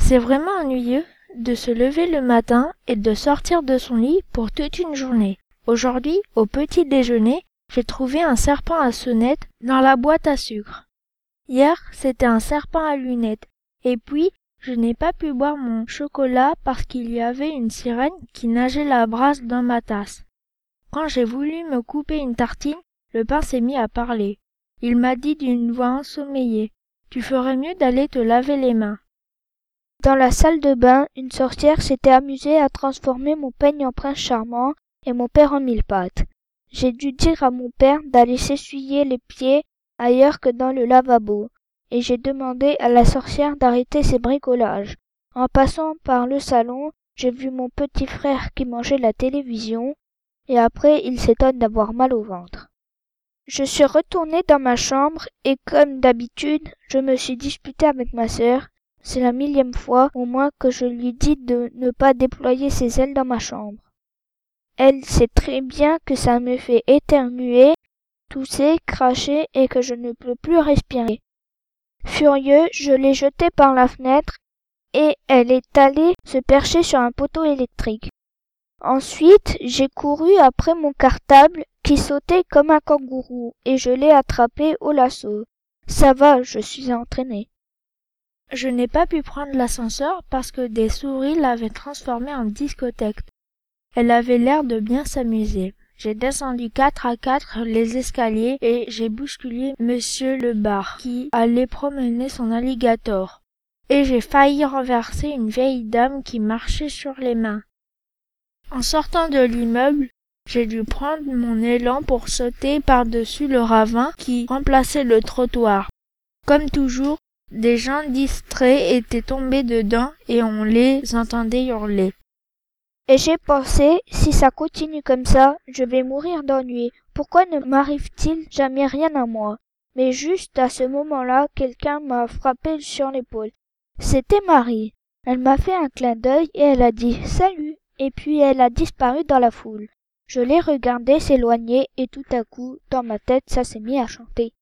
C'est vraiment ennuyeux de se lever le matin et de sortir de son lit pour toute une journée. Aujourd'hui, au petit déjeuner, j'ai trouvé un serpent à sonnette dans la boîte à sucre. Hier, c'était un serpent à lunettes. Et puis, je n'ai pas pu boire mon chocolat parce qu'il y avait une sirène qui nageait la brasse dans ma tasse. Quand j'ai voulu me couper une tartine, le pain s'est mis à parler. Il m'a dit d'une voix ensommeillée: « Tu ferais mieux d'aller te laver les mains. » Dans la salle de bain, une sorcière s'était amusée à transformer mon peigne en prince charmant et mon père en mille pattes. J'ai dû dire à mon père d'aller s'essuyer les pieds ailleurs que dans le lavabo, et j'ai demandé à la sorcière d'arrêter ses bricolages. En passant par le salon, j'ai vu mon petit frère qui mangeait la télévision, et après il s'étonne d'avoir mal au ventre. Je suis retournée dans ma chambre et comme d'habitude, je me suis disputée avec ma sœur. C'est la 1000e fois au moins que je lui dis de ne pas déployer ses ailes dans ma chambre. Elle sait très bien que ça me fait éternuer, tousser, cracher et que je ne peux plus respirer. Furieux, je l'ai jetée par la fenêtre et elle est allée se percher sur un poteau électrique. Ensuite, j'ai couru après mon cartable qui sautait comme un kangourou et je l'ai attrapé au lasso. Ça va, je suis entraînée. Je n'ai pas pu prendre l'ascenseur parce que des souris l'avaient transformée en discothèque. Elle avait l'air de bien s'amuser. J'ai descendu 4 à 4 les escaliers et j'ai bousculé Monsieur le bar qui allait promener son alligator. Et j'ai failli renverser une vieille dame qui marchait sur les mains. En sortant de l'immeuble, j'ai dû prendre mon élan pour sauter par-dessus le ravin qui remplaçait le trottoir. Comme toujours, des gens distraits étaient tombés dedans et on les entendait hurler. Et j'ai pensé, si ça continue comme ça, je vais mourir d'ennui. Pourquoi ne m'arrive-t-il jamais rien à moi? Mais juste à ce moment-là, quelqu'un m'a frappé sur l'épaule. C'était Marie. Elle m'a fait un clin d'œil et elle a dit « Salut !» et puis elle a disparu dans la foule. Je l'ai regardée s'éloigner et tout à coup, dans ma tête, ça s'est mis à chanter.